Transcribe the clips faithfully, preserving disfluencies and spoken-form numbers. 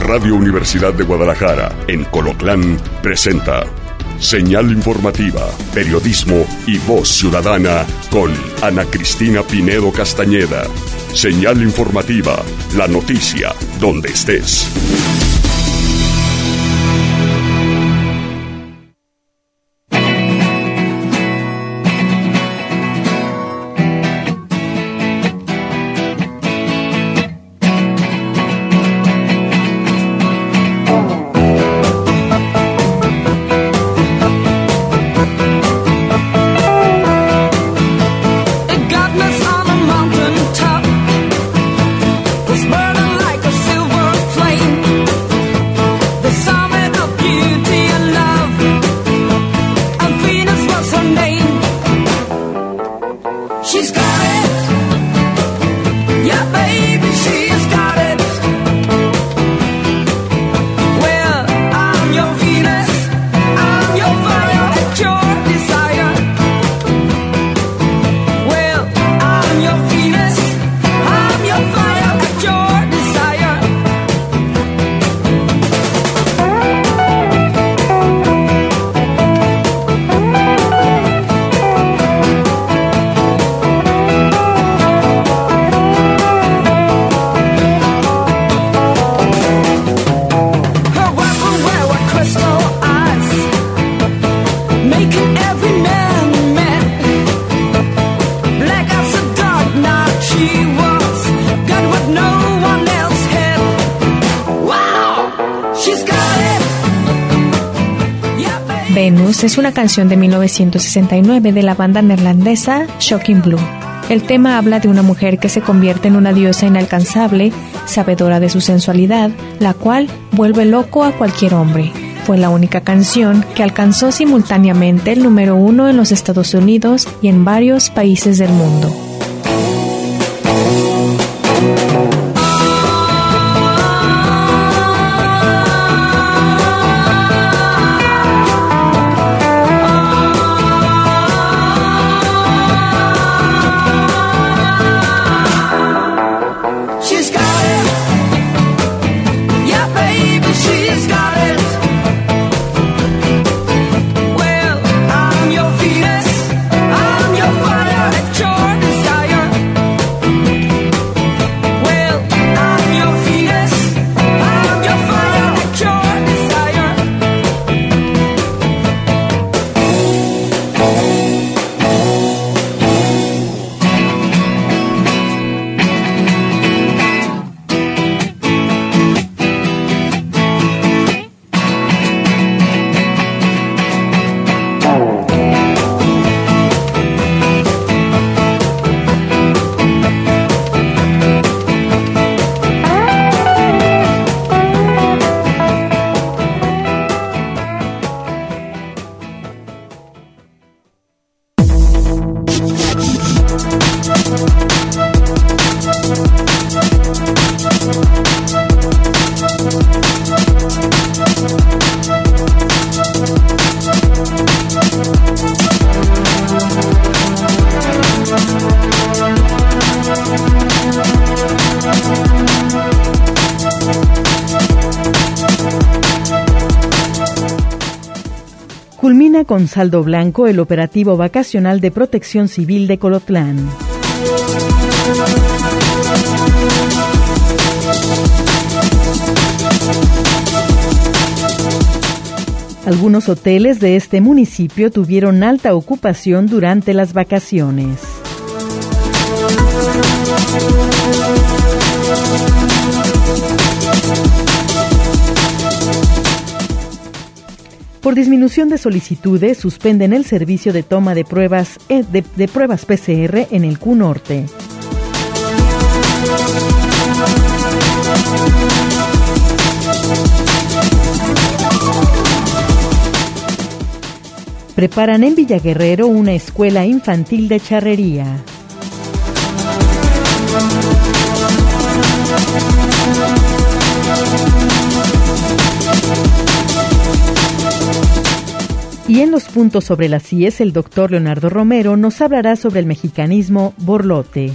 Radio Universidad de Guadalajara, en Colotlán, presenta Señal Informativa, Periodismo y Voz Ciudadana con Ana Cristina Pinedo Castañeda. Señal Informativa, la noticia donde estés. Venus es una canción de mil novecientos sesenta y nueve de la banda neerlandesa Shocking Blue. El tema habla de una mujer que se convierte en una diosa inalcanzable, sabedora de su sensualidad, la cual vuelve loco a cualquier hombre. Fue la única canción que alcanzó simultáneamente el número uno en los Estados Unidos y en varios países del mundo. Culmina con saldo blanco el operativo vacacional de Protección Civil de Colotlán. Algunos hoteles de este municipio tuvieron alta ocupación durante las vacaciones. Por disminución de solicitudes, suspenden el servicio de toma de pruebas, de, de pruebas P C R en el Q Norte. Preparan en Villaguerrero una escuela infantil de charrería. Y en los puntos sobre las I E S, el doctor Leonardo Romero nos hablará sobre el mexicanismo borlote.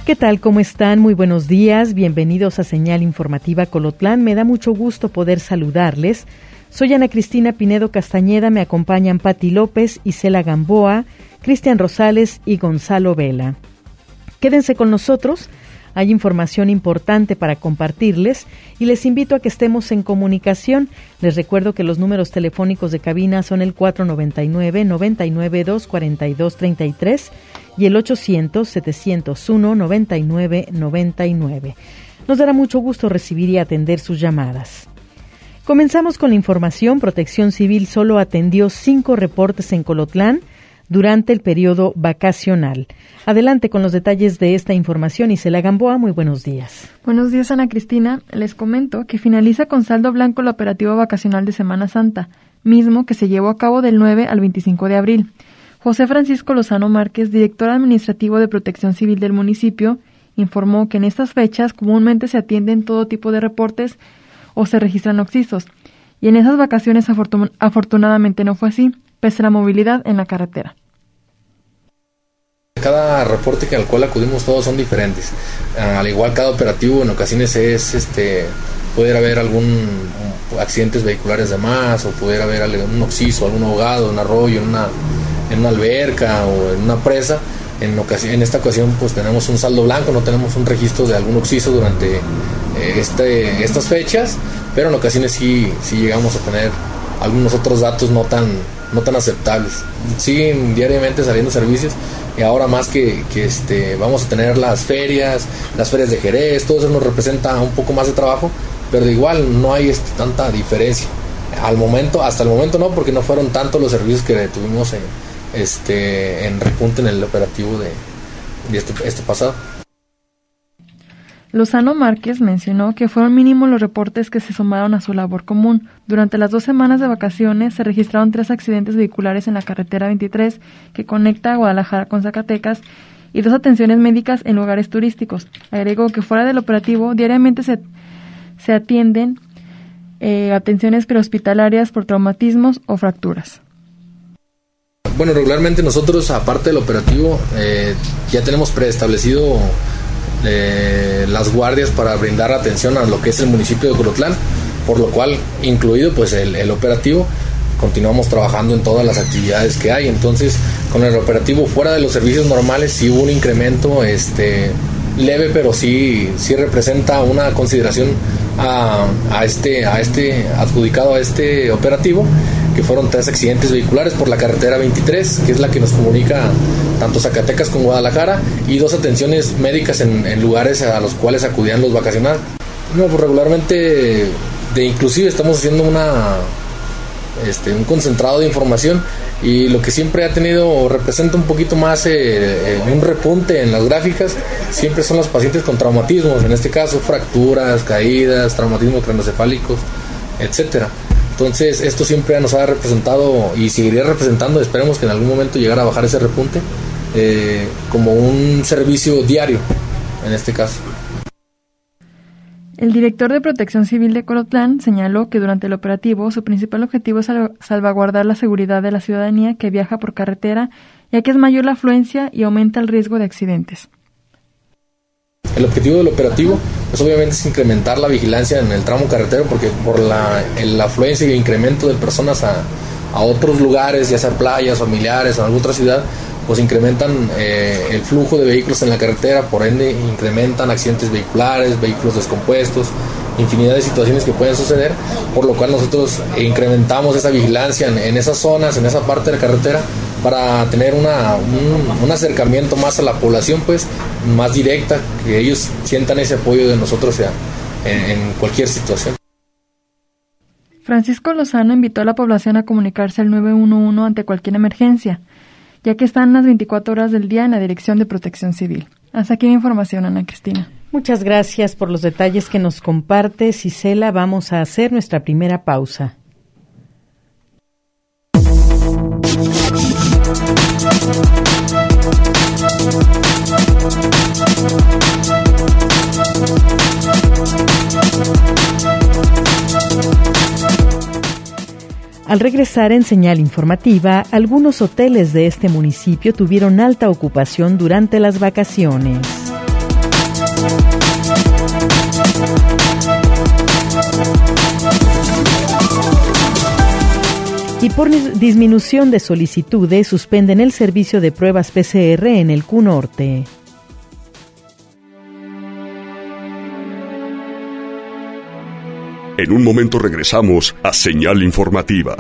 ¿Qué tal? ¿Cómo están? Muy buenos días. Bienvenidos a Señal Informativa Colotlán. Me da mucho gusto poder saludarles. Soy Ana Cristina Pinedo Castañeda. Me acompañan Pati López, Isela Gamboa, Cristian Rosales y Gonzalo Vela. Quédense con nosotros. Hay información importante para compartirles y les invito a que estemos en comunicación. Les recuerdo que los números telefónicos de cabina son el cuatro noventa y nueve, noventa y nueve, doscientos cuarenta y dos treinta y tres y el ochocientos, setecientos uno, noventa y nueve noventa y nueve. Nos dará mucho gusto recibir y atender sus llamadas. Comenzamos con la información. Protección Civil solo atendió cinco reportes en Colotlán durante el periodo vacacional. Adelante con los detalles de esta información, Isela Gamboa, muy buenos días. Buenos días, Ana Cristina. Les comento que finaliza con saldo blanco el operativo vacacional de Semana Santa, mismo que se llevó a cabo del nueve al veinticinco de abril. José Francisco Lozano Márquez, director administrativo de Protección Civil del municipio, informó que en estas fechas comúnmente se atienden todo tipo de reportes o se registran occisos, y en esas vacaciones afortun- afortunadamente no fue así, pese a la movilidad en la carretera. Cada reporte que al cual acudimos todos son diferentes. Al igual, cada operativo en ocasiones es este poder haber algún accidentes vehiculares de más, o poder haber un occiso, algún ahogado, un arroyo, en una, en una alberca o en una presa. En, ocasión, en esta ocasión pues tenemos un saldo blanco, no tenemos un registro de algún occiso durante eh, este, estas fechas, pero en ocasiones sí, sí llegamos a tener algunos otros datos no tan no tan aceptables. Siguen diariamente saliendo servicios, y ahora más que, que este, vamos a tener las ferias, las ferias de Jerez, todo eso nos representa un poco más de trabajo, pero de igual no hay este, tanta diferencia. Al momento, hasta el momento no, porque no fueron tantos los servicios que tuvimos en, este, en repunte en el operativo de, de este, este pasado. Lozano Márquez mencionó que fueron mínimos los reportes que se sumaron a su labor común. Durante las dos semanas de vacaciones se registraron tres accidentes vehiculares en la carretera veintitrés que conecta a Guadalajara con Zacatecas y dos atenciones médicas en lugares turísticos. Agregó que fuera del operativo diariamente se, se atienden eh, atenciones prehospitalarias por traumatismos o fracturas. Bueno, regularmente nosotros, aparte del operativo, eh, ya tenemos preestablecido Eh, las guardias para brindar atención a lo que es el municipio de Colotlán, por lo cual, incluido pues el, el operativo, continuamos trabajando en todas las actividades que hay. Entonces, con el operativo fuera de los servicios normales sí hubo un incremento este leve, pero sí sí representa una consideración a, a este a este adjudicado a este operativo, que fueron tres accidentes vehiculares por la carretera veintitrés, que es la que nos comunica tanto Zacatecas con Guadalajara, y dos atenciones médicas en, en lugares a los cuales acudían los vacacionales. No, pues regularmente, de inclusive estamos haciendo una este un concentrado de información, y lo que siempre ha tenido o representa un poquito más eh, eh, un repunte en las gráficas siempre son los pacientes con traumatismos, en este caso fracturas, caídas, traumatismos craneoencefálicos, etcétera. Entonces esto siempre nos ha representado y seguiría representando, esperemos que en algún momento llegara a bajar ese repunte, eh, como un servicio diario en este caso. El director de Protección Civil de Colotlán señaló que durante el operativo su principal objetivo es salvaguardar la seguridad de la ciudadanía que viaja por carretera, ya que es mayor la afluencia y aumenta el riesgo de accidentes. El objetivo del operativo pues obviamente es incrementar la vigilancia en el tramo carretero, porque por la, la afluencia y el incremento de personas a, a otros lugares, ya sea playas, familiares o en alguna otra ciudad, pues incrementan eh, el flujo de vehículos en la carretera, por ende incrementan accidentes vehiculares, vehículos descompuestos, infinidad de situaciones que pueden suceder, por lo cual nosotros incrementamos esa vigilancia en, en esas zonas, en esa parte de la carretera, para tener una, un, un acercamiento más a la población, pues más directa, que ellos sientan ese apoyo de nosotros ya, en, en cualquier situación. Francisco Lozano invitó a la población a comunicarse al nueve uno uno ante cualquier emergencia, ya que están las veinticuatro horas del día en la Dirección de Protección Civil. Hasta aquí la información, Ana Cristina. Muchas gracias por los detalles que nos compartes, Isela. Vamos a hacer nuestra primera pausa. Al regresar en Señal Informativa, algunos hoteles de este municipio tuvieron alta ocupación durante las vacaciones. Y por disminución de solicitudes, suspenden el servicio de pruebas P C R en el Q Norte. En un momento regresamos a Señal Informativa.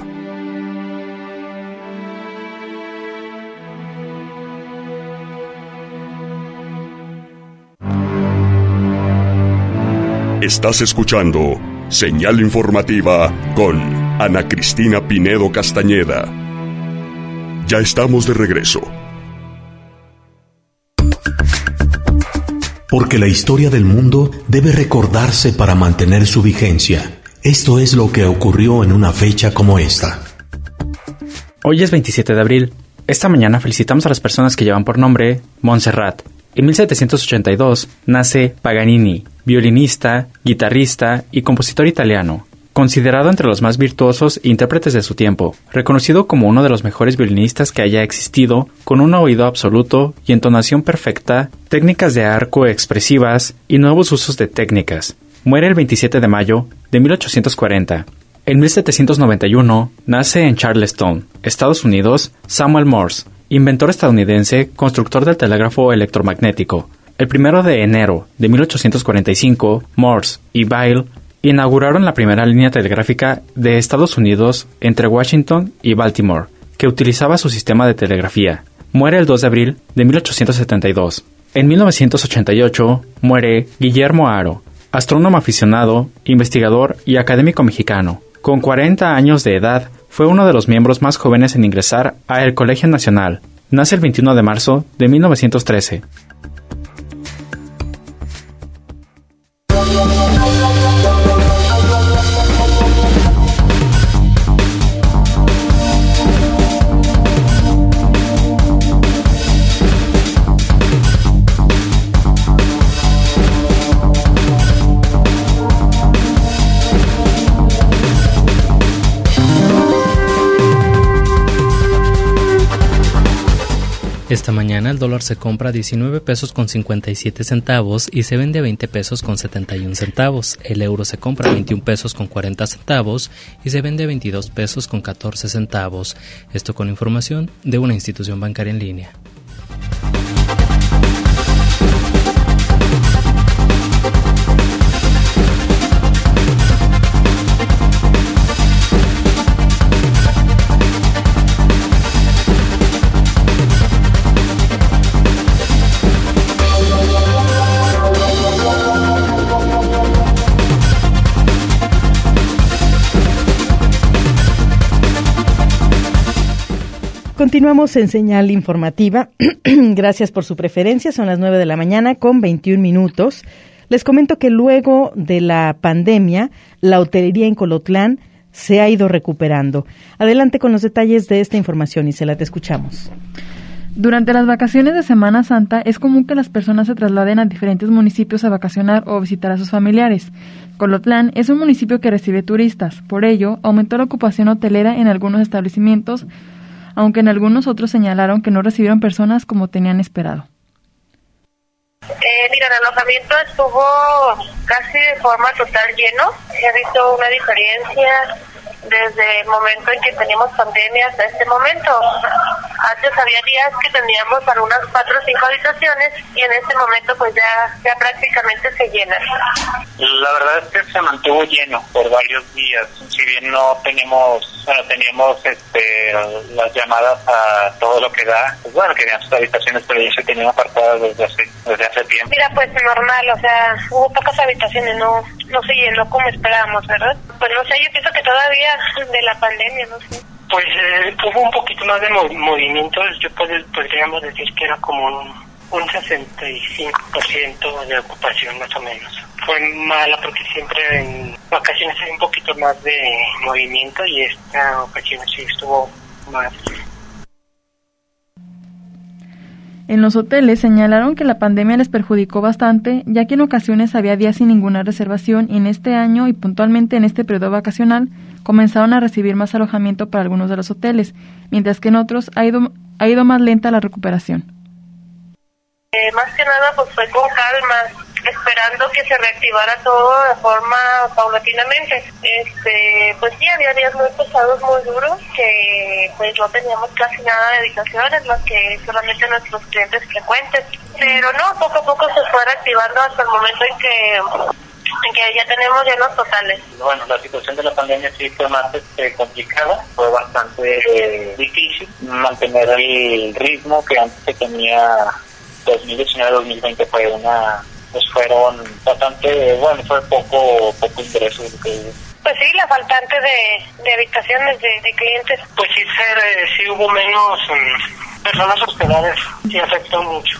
Estás escuchando Señal Informativa con Ana Cristina Pinedo Castañeda. Ya estamos de regreso. Porque la historia del mundo debe recordarse para mantener su vigencia. Esto es lo que ocurrió en una fecha como esta. Hoy es veintisiete de abril. Esta mañana felicitamos a las personas que llevan por nombre Montserrat. En mil setecientos ochenta y dos nace Paganini, violinista, guitarrista y compositor italiano, considerado entre los más virtuosos intérpretes de su tiempo, reconocido como uno de los mejores violinistas que haya existido, con un oído absoluto y entonación perfecta, técnicas de arco expresivas y nuevos usos de técnicas. Muere el veintisiete de mayo de mil ochocientos cuarenta. En mil setecientos noventa y uno nace en Charleston, Estados Unidos, Samuel Morse, inventor estadounidense, constructor del telégrafo electromagnético. El primero de enero de mil ochocientos cuarenta y cinco, Morse y Bayle inauguraron la primera línea telegráfica de Estados Unidos entre Washington y Baltimore, que utilizaba su sistema de telegrafía. Muere el dos de abril de mil ochocientos setenta y dos. En mil novecientos ochenta y ocho muere Guillermo Haro, astrónomo aficionado, investigador y académico mexicano. Con cuarenta años de edad, fue uno de los miembros más jóvenes en ingresar a el Colegio Nacional. Nace el veintiuno de marzo de mil novecientos trece. Esta mañana el dólar se compra a diecinueve pesos con cincuenta y siete centavos y se vende a veinte pesos con setenta y un centavos. El euro se compra a veintiún pesos con cuarenta centavos y se vende a veintidós pesos con catorce centavos. Esto con información de una institución bancaria en línea. Continuamos en Señal Informativa. Gracias por su preferencia. Son las nueve de la mañana con veintiún minutos. Les comento que luego de la pandemia, la hotelería en Colotlán se ha ido recuperando. Adelante con los detalles de esta información, Isela, te escuchamos. Durante las vacaciones de Semana Santa es común que las personas se trasladen a diferentes municipios a vacacionar o visitar a sus familiares. Colotlán es un municipio que recibe turistas. Por ello, aumentó la ocupación hotelera en algunos establecimientos, aunque en algunos otros señalaron que no recibieron personas como tenían esperado. Eh, mira, el alojamiento estuvo casi de forma total lleno. Se ha visto una diferencia desde el momento en que teníamos pandemia hasta este momento. Antes había días que teníamos algunas cuatro o cinco habitaciones y en este momento pues ya, ya prácticamente se llenan. La verdad es que se mantuvo lleno por varios días. Si bien no tenemos, bueno, teníamos este, las llamadas a todo lo que da, pues bueno, querían sus habitaciones, pero ya se tenían apartadas desde hace, desde hace tiempo. Mira, pues normal, o sea, hubo pocas habitaciones, no, no se llenó como esperábamos, ¿verdad? Pues no sé, yo pienso que todavía de la pandemia, no sé. Pues eh, hubo un poquito más de mov- movimiento, yo pod- podríamos decir que era como un, un sesenta y cinco por ciento de ocupación más o menos. Fue mala porque siempre en ocasiones hay un poquito más de movimiento y esta ocasión sí estuvo más. En los hoteles señalaron que la pandemia les perjudicó bastante, ya que en ocasiones había días sin ninguna reservación y en este año y puntualmente en este periodo vacacional comenzaron a recibir más alojamiento para algunos de los hoteles, mientras que en otros ha ido, ha ido más lenta la recuperación. Eh, más que nada pues fue con calma. esperando que se reactivara todo de forma paulatinamente. Este, pues sí, había días muy pesados, muy duros, que pues no teníamos casi nada de habitaciones, más que solamente nuestros clientes frecuentes. Pero no, poco a poco se fue reactivando hasta el momento en que, en que ya tenemos llenos totales. Bueno, la situación de la pandemia sí fue más este, complicada, fue bastante eh, difícil mantener el ritmo que antes se tenía. dos mil diecinueve a dos mil veinte fue una, pues fueron bastante, bueno, fue poco, poco ingreso. Pues sí, la faltante de, de habitaciones, de, de clientes. Pues sí, ser, eh, sí hubo menos um, personas hospedadas, sí afectó mucho.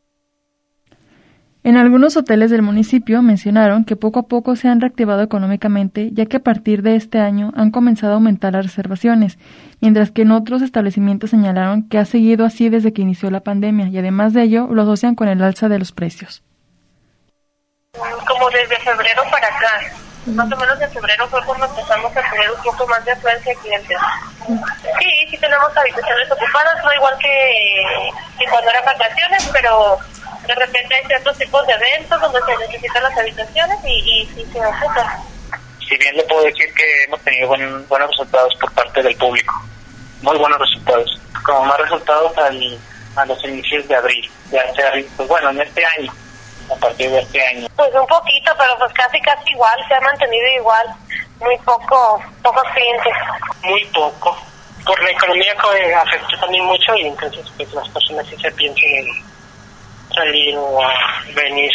En algunos hoteles del municipio mencionaron que poco a poco se han reactivado económicamente, ya que a partir de este año han comenzado a aumentar las reservaciones, mientras que en otros establecimientos señalaron que ha seguido así desde que inició la pandemia y además de ello lo asocian con el alza de los precios. Como desde febrero para acá, más o menos en febrero fue cuando empezamos a tener un poco más de afluencia de clientes. Sí, sí tenemos habitaciones ocupadas, no igual que, que cuando eran vacaciones, pero de repente hay ciertos tipos de eventos donde se necesitan las habitaciones y, y, y se ocupan. Si bien le puedo decir que hemos tenido buen, buenos resultados por parte del público, muy buenos resultados, como más resultados al, a los inicios de abril, ya sea, pues bueno, en este año, a partir de este año. Pues un poquito, pero pues casi casi igual, se ha mantenido igual, muy poco, pocos clientes. Muy poco, por la economía que afectó también mucho y entonces pues las personas sí se piensan en salir o a venir.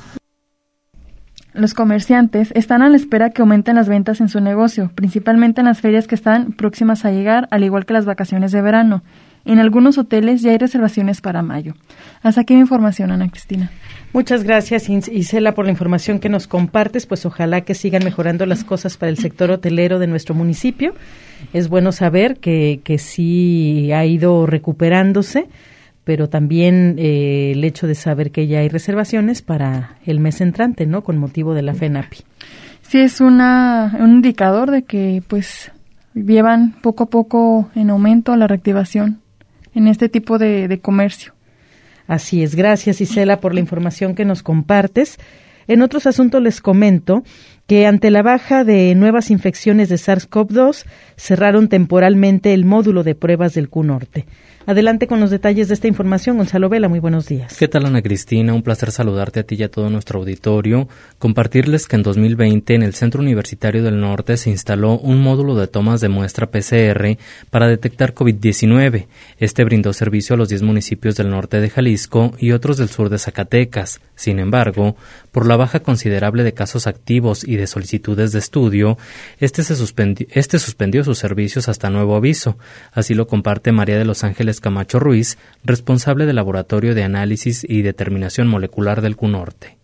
Los comerciantes están a la espera que aumenten las ventas en su negocio, principalmente en las ferias que están próximas a llegar, al igual que las vacaciones de verano. En algunos hoteles ya hay reservaciones para mayo. Hasta aquí mi información, Ana Cristina. Muchas gracias, Isela, por la información que nos compartes. Pues ojalá que sigan mejorando las cosas para el sector hotelero de nuestro municipio. Es bueno saber que, que sí ha ido recuperándose, pero también eh, el hecho de saber que ya hay reservaciones para el mes entrante, ¿no? Con motivo de la FENAPI. Sí, es una, un indicador de que pues llevan poco a poco en aumento la reactivación en este tipo de, de comercio. Así es. Gracias, Isela, por la información que nos compartes. En otros asuntos les comento que ante la baja de nuevas infecciones de SARS-CoV dos, cerraron temporalmente el módulo de pruebas del Q Norte. Adelante con los detalles de esta información, Gonzalo Vela, muy buenos días. ¿Qué tal, Ana Cristina? Un placer saludarte a ti y a todo nuestro auditorio. Compartirles que en dos mil veinte en el Centro Universitario del Norte se instaló un módulo de tomas de muestra P C R para detectar COVID diecinueve. Este brindó servicio a los diez municipios del norte de Jalisco y otros del sur de Zacatecas. Sin embargo, por la baja considerable de casos activos y de solicitudes de estudio, este, se suspendió, este suspendió sus servicios hasta nuevo aviso. Así lo comparte María de los Ángeles Camacho Ruiz, responsable del Laboratorio de Análisis y Determinación Molecular del Q Norte.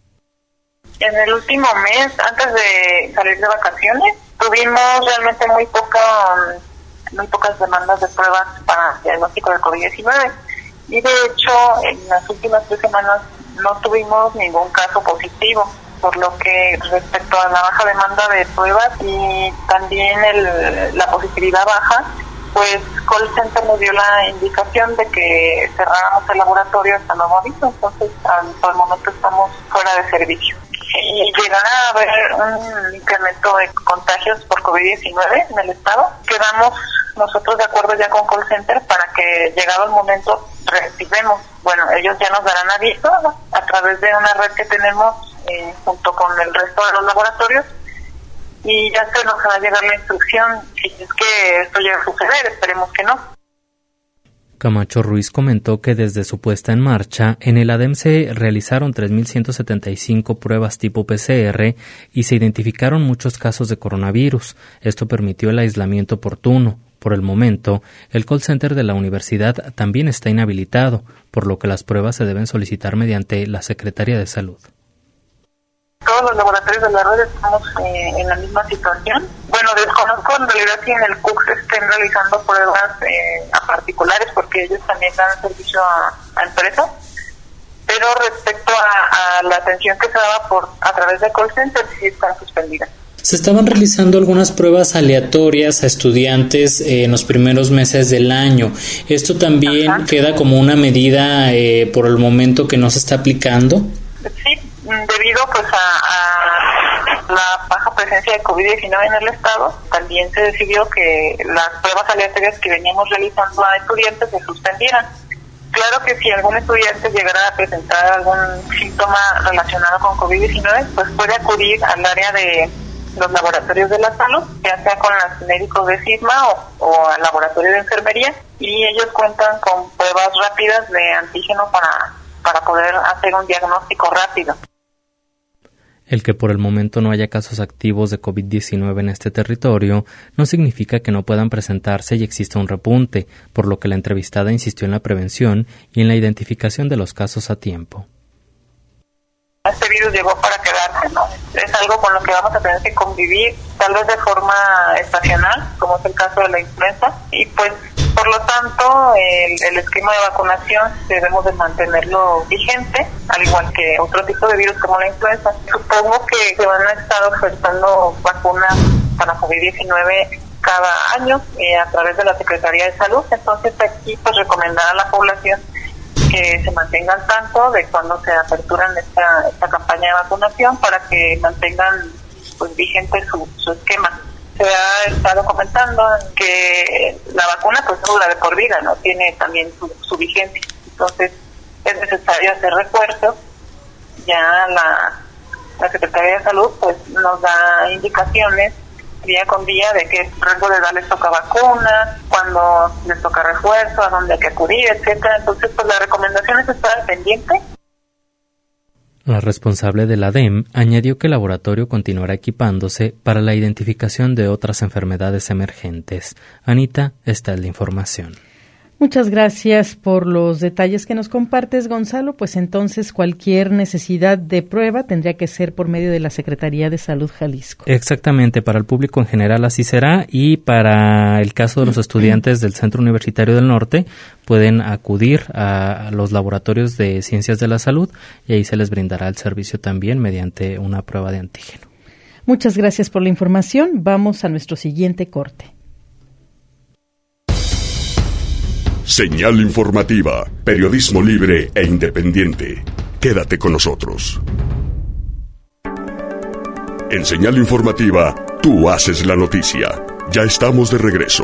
En el último mes, antes de salir de vacaciones, tuvimos realmente muy poca, muy pocas demandas de pruebas para diagnóstico de COVID diecinueve. Y de hecho, en las últimas tres semanas no tuvimos ningún caso positivo, por lo que respecto a la baja demanda de pruebas y también el, la positividad baja, pues Call Center nos dio la indicación de que cerráramos el laboratorio hasta nuevo aviso, entonces al, al momento estamos fuera de servicio. Y llegará a haber un incremento de contagios por COVID diecinueve en el estado. Quedamos nosotros de acuerdo ya con Call Center para que llegado el momento reactivemos. Bueno, ellos ya nos darán aviso, ¿no?, a través de una red que tenemos eh, junto con el resto de los laboratorios, y ya se nos va a llegar la instrucción si es que esto llega a suceder, esperemos que no. Camacho Ruiz comentó que desde su puesta en marcha, en el A D E M se realizaron tres mil ciento setenta y cinco pruebas tipo P C R y se identificaron muchos casos de coronavirus. Esto permitió el aislamiento oportuno. Por el momento, el call center de la universidad también está inhabilitado, por lo que las pruebas se deben solicitar mediante la Secretaría de Salud. Todos los laboratorios de la red estamos eh, en la misma situación. Bueno, desconozco en realidad si en el C U C estén realizando pruebas eh, a particulares, porque ellos también dan servicio a, a empresas, pero respecto a, a la atención que se daba por a través de call center, sí están suspendidas. Se estaban realizando algunas pruebas aleatorias a estudiantes eh, en los primeros meses del año. ¿Esto también Ajá. queda como una medida eh, por el momento que no se está aplicando? Sí, Debido pues a, a la baja presencia de COVID diecinueve en el estado, también se decidió que las pruebas aleatorias que veníamos realizando a estudiantes se suspendieran. Claro que si algún estudiante llegara a presentar algún síntoma relacionado con COVID diecinueve, pues puede acudir al área de los laboratorios de la salud, ya sea con los médicos de SIGMA o, o al laboratorio de enfermería, y ellos cuentan con pruebas rápidas de antígeno para, para poder hacer un diagnóstico rápido. El que por el momento no haya casos activos de COVID diecinueve en este territorio no significa que no puedan presentarse y exista un repunte, por lo que la entrevistada insistió en la prevención y en la identificación de los casos a tiempo. Este virus llegó para quedarse, ¿no? Es algo con lo que vamos a tener que convivir, tal vez de forma estacional, como es el caso de la influenza, y pues por lo tanto el, el esquema de vacunación debemos de mantenerlo vigente, al igual que otro tipo de virus como la influenza. Supongo que se van a estar ofertando vacunas para COVID diecinueve cada año eh, a través de la Secretaría de Salud, entonces aquí pues recomendar a la población que se mantengan tanto de cuando se aperturan esta, esta campaña de vacunación para que mantengan pues vigente su, su esquema. Se ha estado comentando que la vacuna pues no dura de por vida, no tiene también su, su vigencia, entonces es necesario hacer refuerzos. Ya la, la Secretaría de Salud pues nos da indicaciones día con día de qué rango de edad les toca vacuna, cuando les toca refuerzo, a dónde hay que acudir, etcétera. Entonces, pues la recomendación es estar pendiente. La responsable de la D E M añadió que el laboratorio continuará equipándose para la identificación de otras enfermedades emergentes. Anita, esta es la información. Muchas gracias por los detalles que nos compartes, Gonzalo. Pues entonces cualquier necesidad de prueba tendría que ser por medio de la Secretaría de Salud Jalisco. Exactamente, para el público en general así será, y para el caso de los estudiantes del Centro Universitario del Norte pueden acudir a los laboratorios de Ciencias de la Salud y ahí se les brindará el servicio también mediante una prueba de antígeno. Muchas gracias por la información. Vamos a nuestro siguiente corte. Señal informativa, periodismo libre e independiente. Quédate con nosotros. En Señal informativa, tú haces la noticia. Ya estamos de regreso.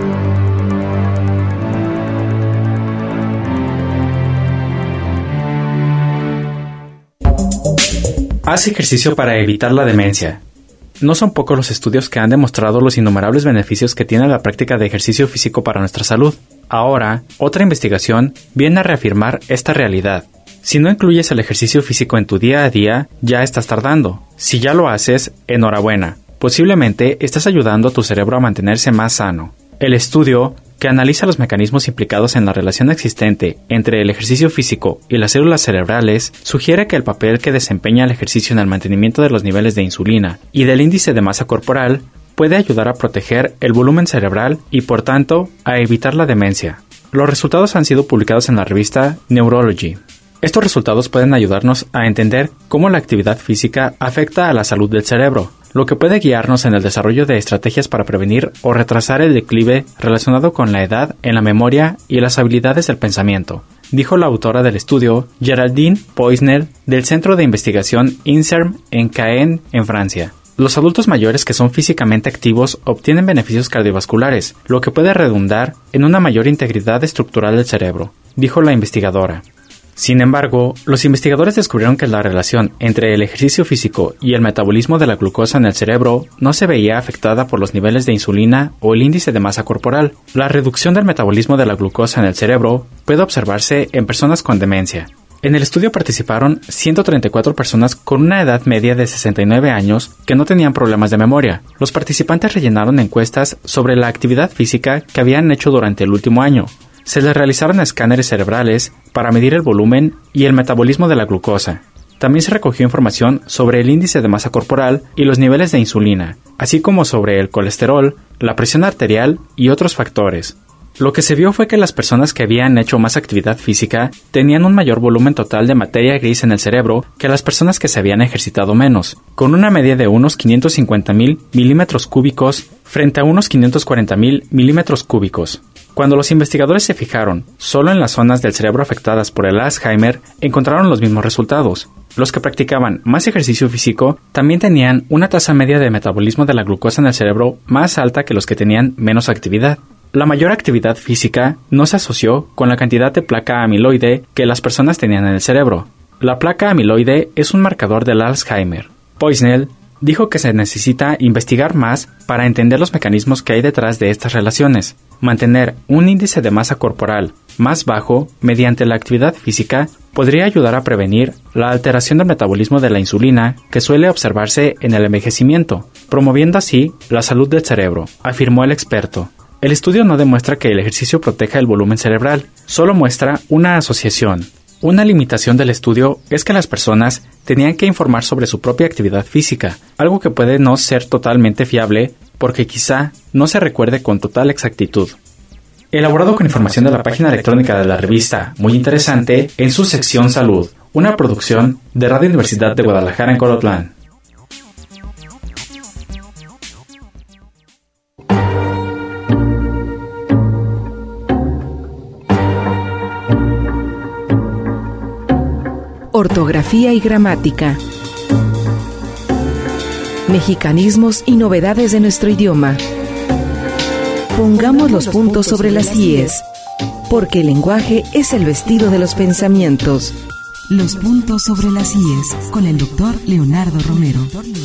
Haz ejercicio para evitar la demencia. No son pocos los estudios que han demostrado los innumerables beneficios que tiene la práctica de ejercicio físico para nuestra salud. Ahora, otra investigación viene a reafirmar esta realidad. Si no incluyes el ejercicio físico en tu día a día, ya estás tardando. Si ya lo haces, enhorabuena. Posiblemente estás ayudando a tu cerebro a mantenerse más sano. El estudio, que analiza los mecanismos implicados en la relación existente entre el ejercicio físico y las células cerebrales, sugiere que el papel que desempeña el ejercicio en el mantenimiento de los niveles de insulina y del índice de masa corporal puede ayudar a proteger el volumen cerebral y, por tanto, a evitar la demencia. Los resultados han sido publicados en la revista Neurology. Estos resultados pueden ayudarnos a entender cómo la actividad física afecta a la salud del cerebro, lo que puede guiarnos en el desarrollo de estrategias para prevenir o retrasar el declive relacionado con la edad en la memoria y las habilidades del pensamiento, dijo la autora del estudio, Geraldine Poisnel, del Centro de Investigación INSERM en Caen, en Francia. Los adultos mayores que son físicamente activos obtienen beneficios cardiovasculares, lo que puede redundar en una mayor integridad estructural del cerebro, dijo la investigadora. Sin embargo, los investigadores descubrieron que la relación entre el ejercicio físico y el metabolismo de la glucosa en el cerebro no se veía afectada por los niveles de insulina o el índice de masa corporal. La reducción del metabolismo de la glucosa en el cerebro puede observarse en personas con demencia. En el estudio participaron ciento treinta y cuatro personas con una edad media de sesenta y nueve años que no tenían problemas de memoria. Los participantes rellenaron encuestas sobre la actividad física que habían hecho durante el último año. Se les realizaron escáneres cerebrales para medir el volumen y el metabolismo de la glucosa. También se recogió información sobre el índice de masa corporal y los niveles de insulina, así como sobre el colesterol, la presión arterial y otros factores. Lo que se vio fue que las personas que habían hecho más actividad física tenían un mayor volumen total de materia gris en el cerebro que las personas que se habían ejercitado menos, con una media de unos quinientos cincuenta mil milímetros cúbicos frente a unos quinientos cuarenta mil milímetros cúbicos. Cuando los investigadores se fijaron solo en las zonas del cerebro afectadas por el Alzheimer, encontraron los mismos resultados. Los que practicaban más ejercicio físico también tenían una tasa media de metabolismo de la glucosa en el cerebro más alta que los que tenían menos actividad. La mayor actividad física no se asoció con la cantidad de placa amiloide que las personas tenían en el cerebro. La placa amiloide es un marcador del Alzheimer. Poisnel dijo que se necesita investigar más para entender los mecanismos que hay detrás de estas relaciones. Mantener un índice de masa corporal más bajo mediante la actividad física podría ayudar a prevenir la alteración del metabolismo de la insulina que suele observarse en el envejecimiento, promoviendo así la salud del cerebro, afirmó el experto. El estudio no demuestra que el ejercicio proteja el volumen cerebral, solo muestra una asociación. Una limitación del estudio es que las personas tenían que informar sobre su propia actividad física, algo que puede no ser totalmente fiable porque quizá no se recuerde con total exactitud. Elaborado con información de la página electrónica de la revista Muy Interesante en su sección Salud, una producción de Radio Universidad de Guadalajara en Colotlán. Ortografía y gramática. Mexicanismos y novedades de nuestro idioma. Pongamos los puntos sobre las íes, porque el lenguaje es el vestido de los pensamientos. Los puntos sobre las íes, con el doctor Leonardo Romero.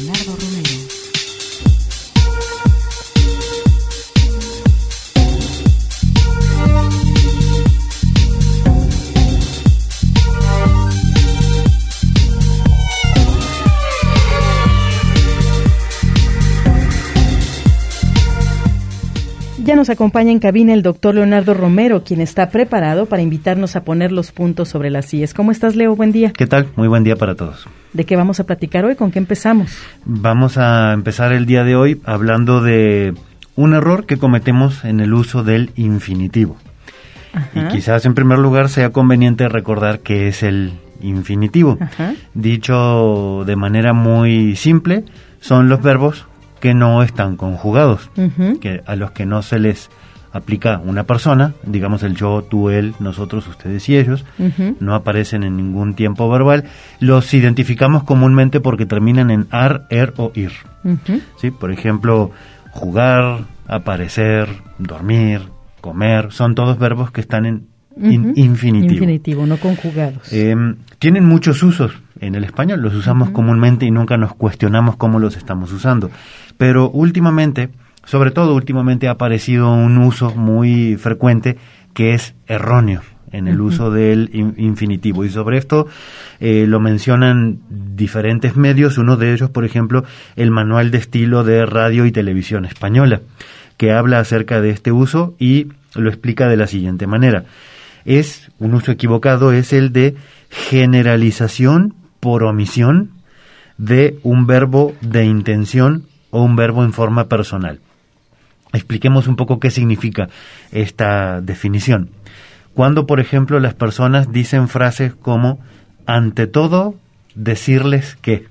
Ya nos acompaña en cabina el doctor Leonardo Romero, quien está preparado para invitarnos a poner los puntos sobre las íes. ¿Cómo estás, Leo? Buen día. ¿Qué tal? Muy buen día para todos. ¿De qué vamos a platicar hoy? ¿Con qué empezamos? Vamos a empezar el día de hoy hablando de un error que cometemos en el uso del infinitivo. Ajá. Y quizás en primer lugar sea conveniente recordar qué es el infinitivo. Ajá. Dicho de manera muy simple, son los verbos que no están conjugados, uh-huh. que a los que no se les aplica una persona, digamos el yo, tú, él, nosotros, ustedes y ellos, uh-huh. no aparecen en ningún tiempo verbal, los identificamos comúnmente porque terminan en ar, er o ir. Uh-huh. ¿Sí? Por ejemplo, jugar, aparecer, dormir, comer, son todos verbos que están en in- uh-huh. infinitivo. Infinitivo, no conjugados. Eh, tienen muchos usos en el español, los usamos uh-huh. comúnmente y nunca nos cuestionamos cómo los estamos usando. Pero últimamente, sobre todo últimamente, ha aparecido un uso muy frecuente que es erróneo en el uh-huh. uso del in- infinitivo. Y sobre esto eh, lo mencionan diferentes medios, uno de ellos, por ejemplo, el Manual de Estilo de Radio y Televisión Española, que habla acerca de este uso y lo explica de la siguiente manera. Es un uso equivocado, es el de generalización por omisión de un verbo de intención o un verbo en forma personal. Expliquemos un poco qué significa esta definición. Cuando, por ejemplo, las personas dicen frases como, ante todo, decirles que.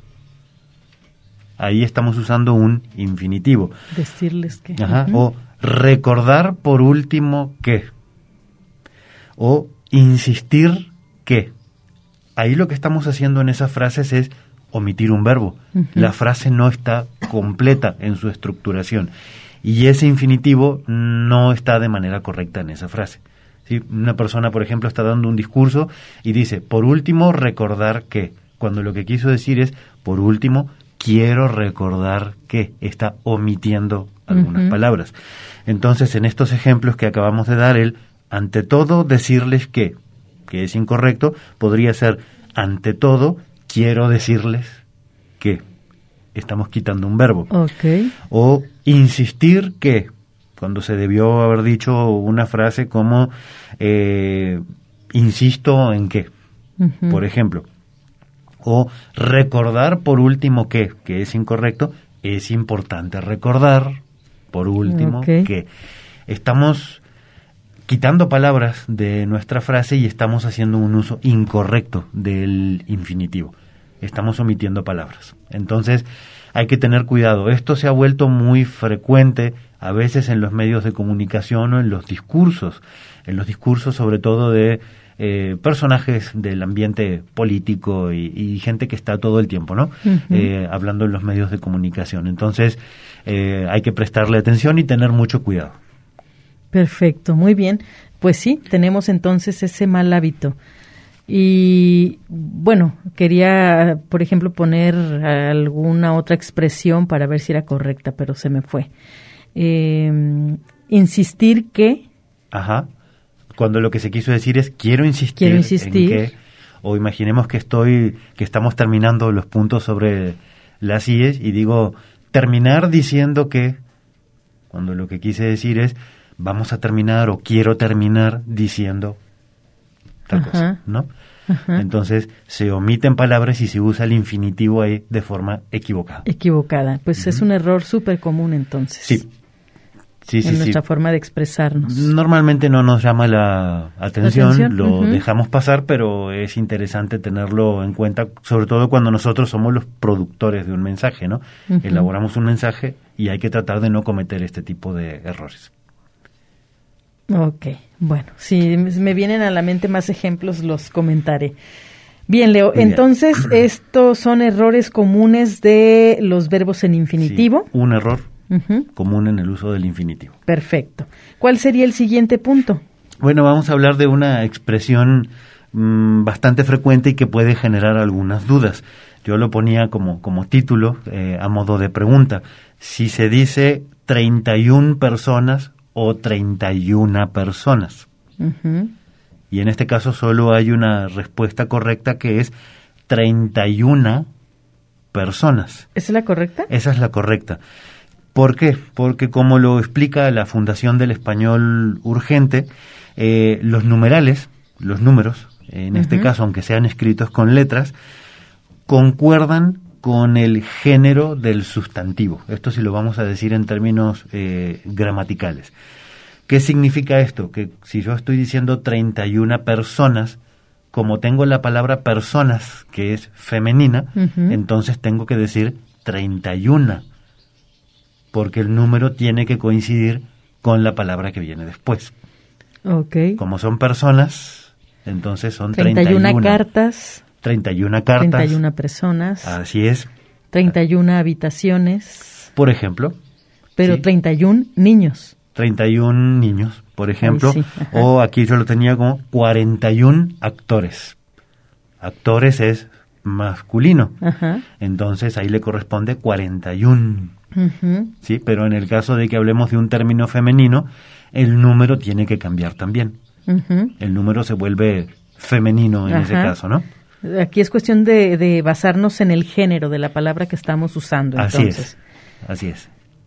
Ahí estamos usando un infinitivo. Decirles que. Ajá. Uh-huh. O recordar por último que. O insistir que. Ahí lo que estamos haciendo en esas frases es omitir un verbo. Uh-huh. La frase no está completa en su estructuración. Y ese infinitivo no está de manera correcta en esa frase. ¿Sí? Una persona, por ejemplo, está dando un discurso y dice, por último, recordar que. Cuando lo que quiso decir es, por último, quiero recordar que. Está omitiendo algunas uh-huh. palabras. Entonces, en estos ejemplos que acabamos de dar, el ante todo decirles que, que es incorrecto, podría ser, ante todo, quiero decirles que. Estamos quitando un verbo. Okay. O insistir que, cuando se debió haber dicho una frase como, eh, insisto en que, uh-huh. por ejemplo. O recordar por último que, que es incorrecto, es importante recordar por último okay. que. Estamos quitando palabras de nuestra frase y estamos haciendo un uso incorrecto del infinitivo. Estamos omitiendo palabras. Entonces, hay que tener cuidado. Esto se ha vuelto muy frecuente a veces en los medios de comunicación o en los discursos, en los discursos sobre todo de eh, personajes del ambiente político y, y gente que está todo el tiempo, ¿no? Uh-huh. Eh, hablando en los medios de comunicación. Entonces, eh, hay que prestarle atención y tener mucho cuidado. Perfecto, muy bien. Pues sí, tenemos entonces ese mal hábito. Y bueno, quería, por ejemplo, poner alguna otra expresión para ver si era correcta, pero se me fue. Eh, insistir que... Ajá. Cuando lo que se quiso decir es quiero insistir, quiero insistir. en que, o imaginemos que estoy, que estamos terminando los puntos sobre las IES y digo terminar diciendo que, cuando lo que quise decir es vamos a terminar o quiero terminar diciendo tal Ajá. cosa, ¿no? Ajá. Entonces se omiten palabras y se usa el infinitivo ahí de forma equivocada. Equivocada, pues uh-huh. es un error súper común entonces. Sí. Sí, sí, en nuestra sí. forma de expresarnos. Normalmente no nos llama la atención, ¿Atención? lo uh-huh. dejamos pasar, pero es interesante tenerlo en cuenta, sobre todo cuando nosotros somos los productores de un mensaje, ¿no? Uh-huh. Elaboramos un mensaje y hay que tratar de no cometer este tipo de errores. Ok, bueno, si me vienen a la mente más ejemplos, los comentaré. Bien, Leo, bien. Entonces, estos son errores comunes de los verbos en infinitivo. Sí, un error uh-huh. común en el uso del infinitivo. Perfecto. ¿Cuál sería el siguiente punto? Bueno, vamos a hablar de una expresión mmm, bastante frecuente y que puede generar algunas dudas. Yo lo ponía como, como título, eh, a modo de pregunta. Si se dice treinta y una personas o treinta y una personas. Uh-huh. Y en este caso solo hay una respuesta correcta que es treinta y una personas. ¿Esa es la correcta? Esa es la correcta. ¿Por qué? Porque como lo explica la Fundación del Español Urgente, eh, los numerales, los números, en uh-huh. este caso aunque sean escritos con letras, concuerdan con el género del sustantivo. Esto sí lo vamos a decir en términos eh, gramaticales. ¿Qué significa esto? Que si yo estoy diciendo treinta y una personas, como tengo la palabra personas, que es femenina, uh-huh. entonces tengo que decir treinta y una, porque el número tiene que coincidir con la palabra que viene después. Okay. Como son personas, entonces son treinta y una. treinta y una cartas. treinta y una cartas. treinta y una personas. Así es. treinta y una habitaciones. Por ejemplo. Pero sí. treinta y un niños. treinta y un niños, por ejemplo. Ay, sí. O aquí yo lo tenía como cuarenta y un actores. Actores es masculino. Ajá. Entonces ahí le corresponde cuarenta y uno. Uh-huh. Sí, pero en el caso de que hablemos de un término femenino, el número tiene que cambiar también. Uh-huh. El número se vuelve femenino en Ajá. ese caso, ¿no? Aquí es cuestión de, de basarnos en el género de la palabra que estamos usando. Así entonces. es, así es.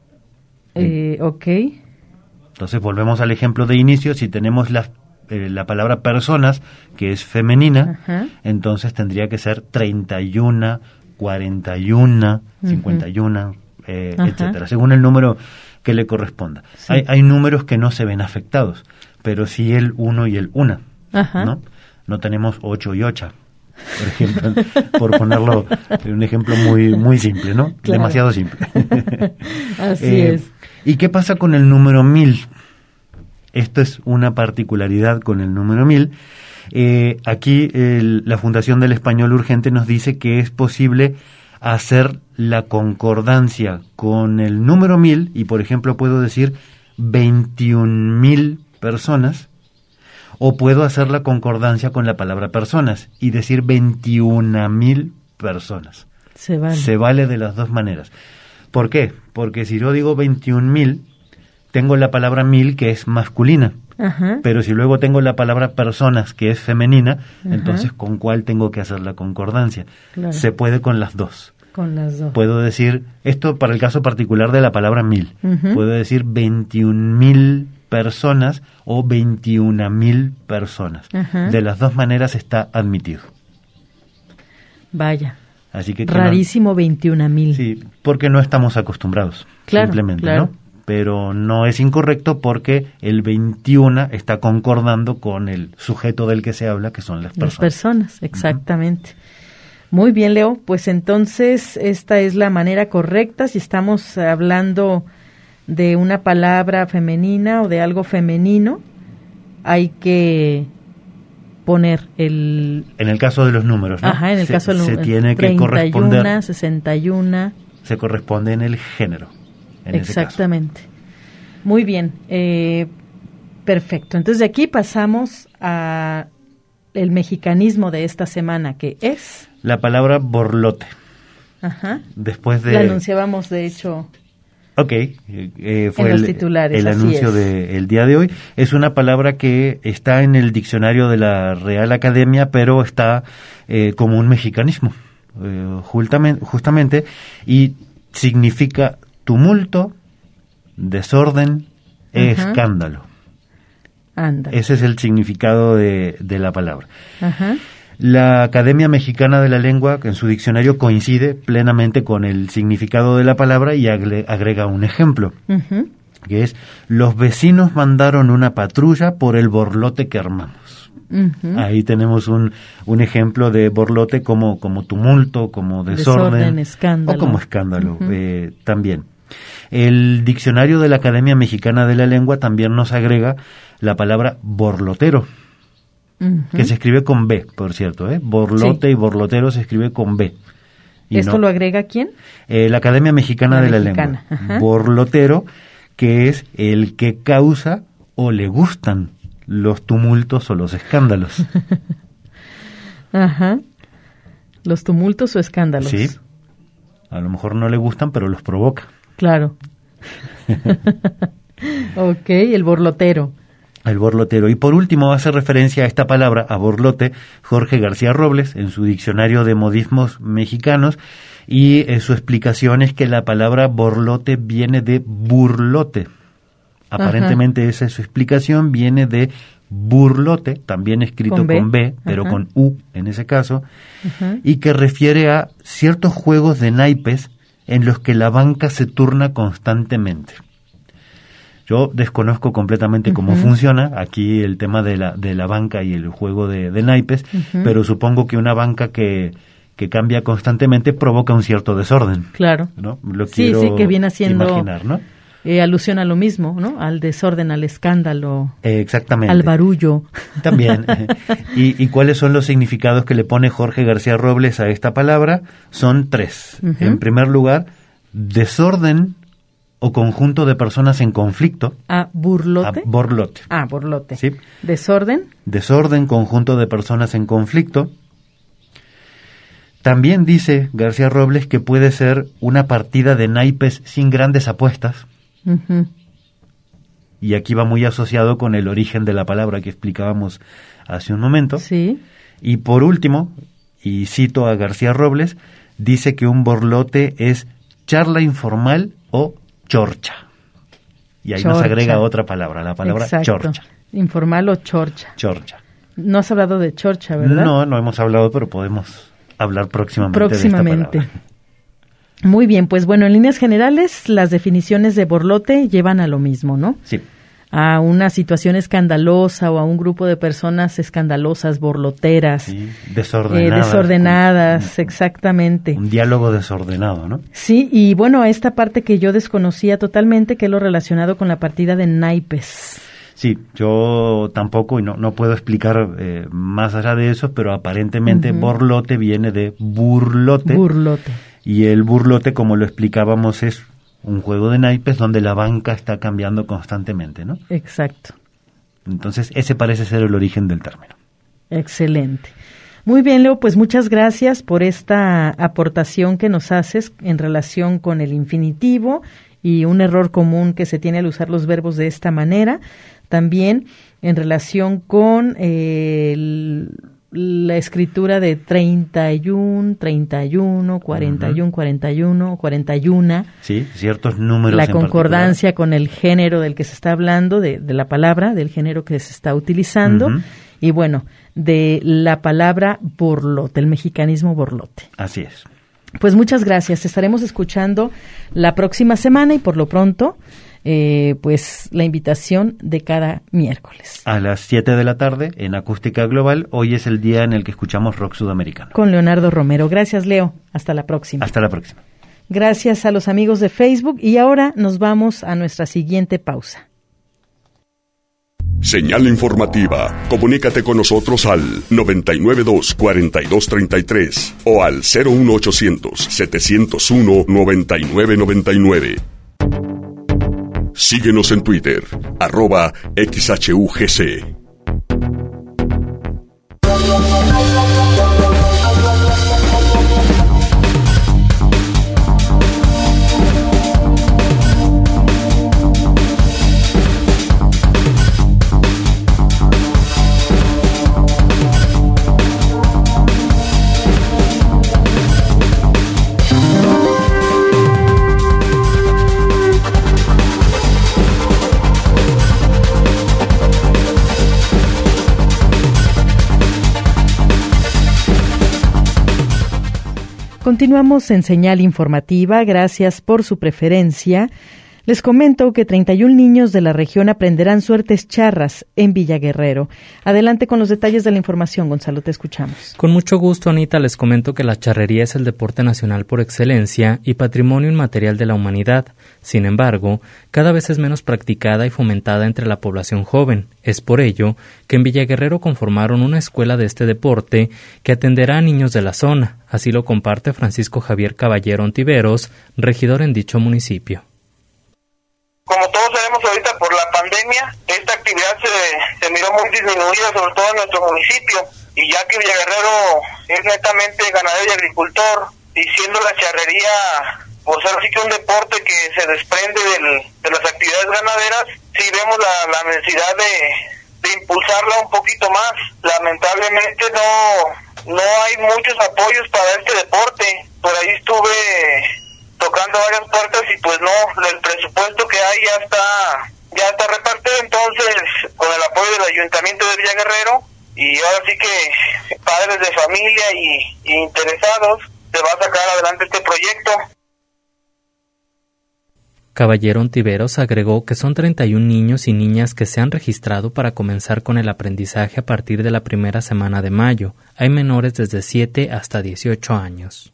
Eh, ok. Entonces volvemos al ejemplo de inicio. Si tenemos la, eh, la palabra personas, que es femenina, Ajá. entonces tendría que ser treinta y una, cuarenta y una, uh-huh. cincuenta y una, eh, etcétera, según el número que le corresponda. Sí. Hay, hay números que no se ven afectados, pero sí el uno y el una, Ajá. ¿no? No tenemos ocho y ocho. Por ejemplo, por ponerlo un ejemplo muy muy simple, ¿no? Claro. Demasiado simple. Así eh, es. ¿Y qué pasa con el número mil? Esto es una particularidad con el número mil. Eh, aquí el, la Fundación del Español Urgente nos dice que es posible hacer la concordancia con el número mil y, por ejemplo, puedo decir veintiún mil personas. O puedo hacer la concordancia con la palabra personas y decir veintiuna mil personas. Se vale. Se vale de las dos maneras. ¿Por qué? Porque si yo digo veintiún mil, tengo la palabra mil que es masculina. Ajá. Pero si luego tengo la palabra personas que es femenina, Ajá. entonces ¿con cuál tengo que hacer la concordancia? Claro. Se puede con las dos. Con las dos. Puedo decir, esto para el caso particular de la palabra mil, uh-huh. puedo decir veintiún mil personas o veintiuna mil personas. Ajá. De las dos maneras está admitido. Vaya. Así que, que rarísimo no, veintiuna mil. Sí, porque no estamos acostumbrados. Claro, simplemente, claro. ¿no? pero no es incorrecto porque el veintiuno está concordando con el sujeto del que se habla, que son las personas. Las personas, exactamente. Uh-huh. Muy bien, Leo, pues entonces esta es la manera correcta. Si estamos hablando de una palabra femenina o de algo femenino, hay que poner el... En el caso de los números, ¿no? Ajá, en el se, caso del se número. tiene que treinta y uno, corresponder... sesenta y uno. Se corresponde en el género. En Exactamente. Muy bien. Eh, perfecto. Entonces de aquí pasamos a el mexicanismo de esta semana, que es... La palabra borlote. Ajá. Después de... La anunciábamos, de hecho... Ok, eh, fue en los el, titulares, el anuncio del día de hoy. Es una palabra que está en el diccionario de la Real Academia, pero está eh, como un mexicanismo, eh, justamente, justamente, y significa tumulto, desorden, Ajá. escándalo. Anda. Ese es el significado de, de la palabra. Ajá. La Academia Mexicana de la Lengua, en su diccionario, coincide plenamente con el significado de la palabra y agrega un ejemplo, uh-huh. que es: los vecinos mandaron una patrulla por el borlote que armamos. Uh-huh. Ahí tenemos un, un ejemplo de borlote como, como tumulto, como desorden, desorden, escándalo. O como escándalo uh-huh. eh, también. El diccionario de la Academia Mexicana de la Lengua también nos agrega la palabra borlotero, Uh-huh. que se escribe con B, por cierto, ¿eh? Borlote sí. y borlotero se escribe con B. Y ¿Esto no, lo agrega quién? Eh, la Academia Mexicana la de Mexicana. la Lengua. Ajá. Borlotero, que es el que causa o le gustan los tumultos o los escándalos. Ajá. Los tumultos o escándalos. Sí. A lo mejor no le gustan, pero los provoca. Claro. Ok, el borlotero. El borlotero. Y por último hace referencia a esta palabra, a borlote, Jorge García Robles, en su diccionario de modismos mexicanos, y eh, su explicación es que la palabra borlote viene de burlote. Aparentemente Ajá. esa es su explicación, viene de burlote, también escrito con B, con B pero Ajá. con U en ese caso, Ajá. y que refiere a ciertos juegos de naipes en los que la banca se turna constantemente. Yo desconozco completamente cómo uh-huh. funciona aquí el tema de la de la banca y el juego de, de naipes, uh-huh. pero supongo que una banca que, que cambia constantemente provoca un cierto desorden. Claro. ¿No? Lo sí, quiero sí, que viene haciendo imaginar, ¿no? eh, alusión a lo mismo, ¿no? Al desorden, al escándalo. Eh, exactamente. Al barullo. También. ¿Y, ¿Y cuáles son los significados que le pone Jorge García Robles a esta palabra? Son tres. Uh-huh. En primer lugar, desorden o conjunto de personas en conflicto. ¿A burlote? A borlote. Ah, borlote. ¿Sí? ¿Desorden? Desorden, conjunto de personas en conflicto. También dice García Robles que puede ser una partida de naipes sin grandes apuestas. Uh-huh. Y aquí va muy asociado con el origen de la palabra que explicábamos hace un momento. Sí. Y por último, y cito a García Robles, dice que un borlote es charla informal o chorcha. Y ahí chorcha. Nos agrega otra palabra, la palabra Exacto. chorcha. Informal o chorcha. Chorcha. No has hablado de chorcha, ¿verdad? No, no hemos hablado, pero podemos hablar próximamente, próximamente. de esta palabra. Muy bien, pues bueno, en líneas generales, las definiciones de borlote llevan a lo mismo, ¿no? Sí. A una situación escandalosa o a un grupo de personas escandalosas, borloteras. Sí, desordenadas. Eh, desordenadas, un, exactamente. Un diálogo desordenado, ¿no? Sí, y bueno, a esta parte que yo desconocía totalmente, que es lo relacionado con la partida de naipes. Sí, yo tampoco, y no, no puedo explicar eh, más allá de eso, pero aparentemente uh-huh. borlote viene de burlote. Burlote. Y el burlote, como lo explicábamos, es un juego de naipes donde la banca está cambiando constantemente, ¿no? Exacto. Entonces, ese parece ser el origen del término. Excelente. Muy bien, Leo, pues muchas gracias por esta aportación que nos haces en relación con el infinitivo y un error común que se tiene al usar los verbos de esta manera. También en relación con eh, el... la escritura de treinta y uno, treinta y uno, cuarenta y uno, uh-huh. cuarenta y uno, cuarenta y uno. Sí, ciertos números. La concordancia con el género del que se está hablando, de, de la palabra, del género que se está utilizando. Uh-huh. Y bueno, de la palabra borlote, el mexicanismo borlote. Así es. Pues muchas gracias. Estaremos escuchando la próxima semana y por lo pronto eh, pues la invitación de cada miércoles. A las siete de la tarde en Acústica Global, hoy es el día en el que escuchamos rock sudamericano. Con Leonardo Romero. Gracias, Leo. Hasta la próxima. Hasta la próxima. Gracias a los amigos de Facebook y ahora nos vamos a nuestra siguiente pausa. Señal informativa. Comunícate con nosotros al noventa y nueve dos, cuarenta y dos treinta y tres o al cero uno ochocientos, setecientos uno, noventa y nueve noventa y nueve. Síguenos en Twitter, arroba X H U G C. Continuamos en Señal Informativa, gracias por su preferencia. Les comento que treinta y un niños de la región aprenderán suertes charras en Villaguerrero. Adelante con los detalles de la información, Gonzalo, te escuchamos. Con mucho gusto, Anita, les comento que la charrería es el deporte nacional por excelencia y patrimonio inmaterial de la humanidad. Sin embargo, cada vez es menos practicada y fomentada entre la población joven. Es por ello que en Villaguerrero conformaron una escuela de este deporte que atenderá a niños de la zona. Así lo comparte Francisco Javier Caballero Ontiveros, regidor en dicho municipio. Como todos sabemos ahorita por la pandemia, esta actividad se, se miró muy disminuida, sobre todo en nuestro municipio, y ya que Villaguerrero es netamente ganadero y agricultor, y siendo la charrería, por ser así que un deporte que se desprende del, de las actividades ganaderas, sí vemos la, la necesidad de, de impulsarla un poquito más. Lamentablemente no, no hay muchos apoyos para este deporte. Por ahí estuve tocando varias puertas y pues no, el presupuesto que hay ya está ya está repartido, entonces con el apoyo del Ayuntamiento de Villaguerrero y ahora sí que padres de familia y, y interesados, se va a sacar adelante este proyecto. Caballero Ontiveros agregó que son treinta y un niños y niñas que se han registrado para comenzar con el aprendizaje a partir de la primera semana de mayo. Hay menores desde siete hasta dieciocho años.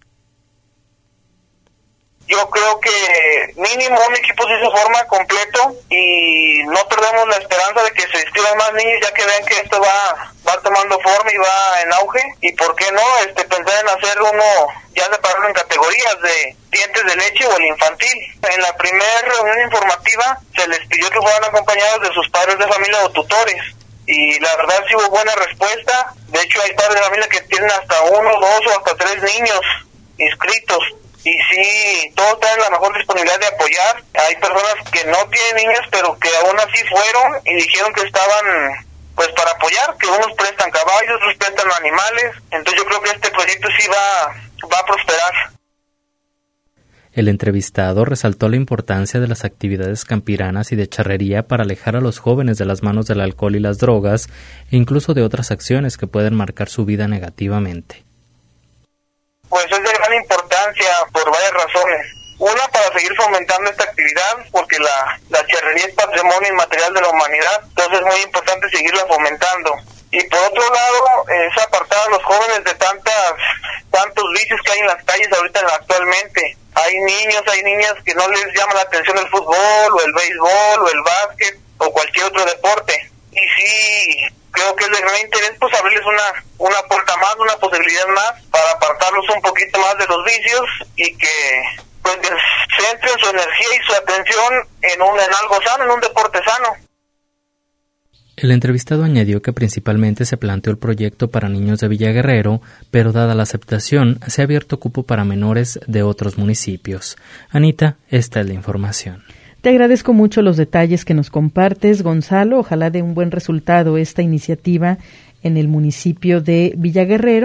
Yo creo que mínimo un equipo sí se forma completo y no perdemos la esperanza de que se inscriban más niños, ya que ven que esto va va tomando forma y va en auge. Y por qué no este pensar en hacer uno, ya separarlo en categorías de dientes de leche o el infantil. En la primera reunión informativa se les pidió que fueran acompañados de sus padres de familia o tutores. Y la verdad sí hubo buena respuesta. De hecho hay padres de familia que tienen hasta uno, dos o hasta tres niños inscritos. Y sí, todos tienen la mejor disponibilidad de apoyar. Hay personas que no tienen niños, pero que aún así fueron y dijeron que estaban, pues, para apoyar, que unos prestan caballos, otros prestan animales. Entonces yo creo que este proyecto sí va, va a prosperar. El entrevistado resaltó la importancia de las actividades campiranas y de charrería para alejar a los jóvenes de las manos del alcohol y las drogas, e incluso de otras acciones que pueden marcar su vida negativamente. Pues es de gran importancia por varias razones. Una, para seguir fomentando esta actividad, porque la, la charrería es patrimonio inmaterial de la humanidad, entonces es muy importante seguirla fomentando. Y por otro lado, es apartar a los jóvenes de tantas tantos vicios que hay en las calles ahorita actualmente. Hay niños, hay niñas que no les llama la atención el fútbol, o el béisbol, o el básquet, o cualquier otro deporte. Y sí, creo que es de gran interés pues abrirles una, una puerta más, una posibilidad más, para apartarlos un poquito más de los vicios y que pues centren su energía y su atención en, un, en algo sano, en un deporte sano. El entrevistado añadió que principalmente se planteó el proyecto para niños de Villaguerrero, pero dada la aceptación, se ha abierto cupo para menores de otros municipios. Anita, esta es la información. Te agradezco mucho los detalles que nos compartes, Gonzalo. Ojalá dé un buen resultado esta iniciativa en el municipio de Villaguerrero.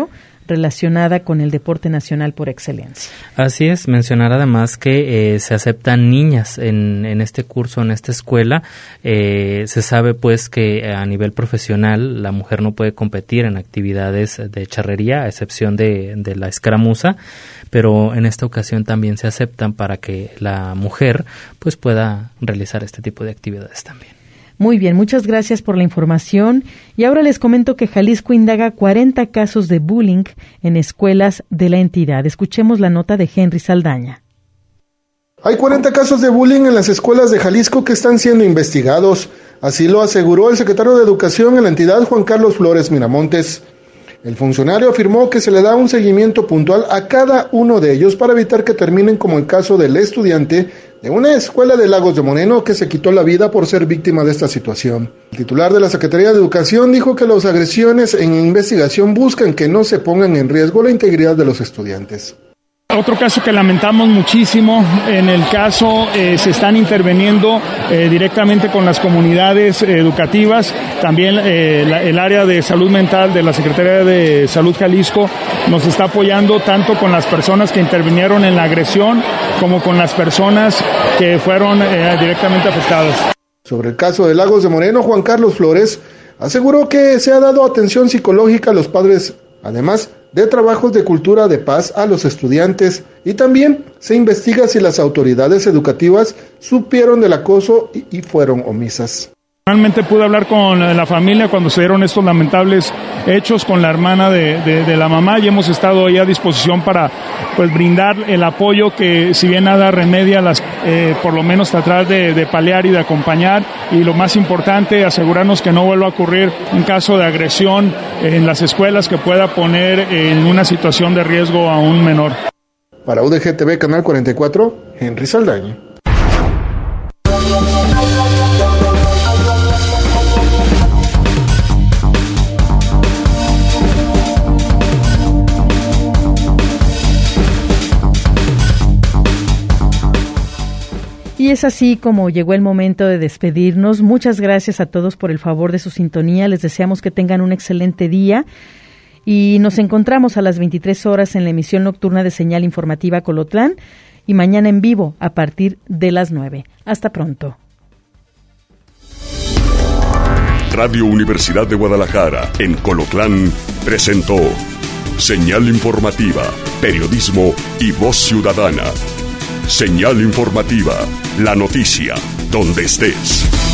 relacionada con el deporte nacional por excelencia. Así es, mencionar además que eh, se aceptan niñas en, en este curso, en esta escuela. Eh, se sabe pues que a nivel profesional la mujer no puede competir en actividades de charrería, a excepción de, de la escaramuza, pero en esta ocasión también se aceptan para que la mujer pues pueda realizar este tipo de actividades también. Muy bien, muchas gracias por la información. Y ahora les comento que Jalisco indaga cuarenta casos de bullying en escuelas de la entidad. Escuchemos la nota de Henry Saldaña. Hay cuarenta casos de bullying en las escuelas de Jalisco que están siendo investigados. Así lo aseguró el secretario de Educación en la entidad, Juan Carlos Flores Miramontes. El funcionario afirmó que se le da un seguimiento puntual a cada uno de ellos para evitar que terminen como el caso del estudiante de una escuela de Lagos de Moreno que se quitó la vida por ser víctima de esta situación. El titular de la Secretaría de Educación dijo que las agresiones en investigación buscan que no se pongan en riesgo la integridad de los estudiantes. Otro caso que lamentamos muchísimo, en el caso eh, se están interviniendo eh, directamente con las comunidades eh, educativas, también eh, la, el área de salud mental de la Secretaría de Salud Jalisco nos está apoyando tanto con las personas que intervinieron en la agresión como con las personas que fueron eh, directamente afectadas. Sobre el caso de Lagos de Moreno, Juan Carlos Flores aseguró que se ha dado atención psicológica a los padres, además de trabajos de cultura de paz a los estudiantes, y también se investiga si las autoridades educativas supieron del acoso y, y fueron omisas. Finalmente pude hablar con la familia cuando se dieron estos lamentables hechos, con la hermana de, de, de la mamá, y hemos estado ahí a disposición para pues brindar el apoyo que, si bien nada remedia, las, eh, por lo menos tratar de, de paliar y de acompañar, y lo más importante, asegurarnos que no vuelva a ocurrir un caso de agresión en las escuelas que pueda poner en una situación de riesgo a un menor. Para U D G T V Canal cuarenta y cuatro, Henry Saldaña. Y es así como llegó el momento de despedirnos. Muchas gracias a todos por el favor de su sintonía. Les deseamos que tengan un excelente día. Y nos encontramos a las veintitrés horas en la emisión nocturna de Señal Informativa Colotlán y mañana en vivo a partir de las nueve. Hasta pronto. Radio Universidad de Guadalajara en Colotlán presentó Señal Informativa, Periodismo y Voz Ciudadana. Señal Informativa, la noticia, donde estés.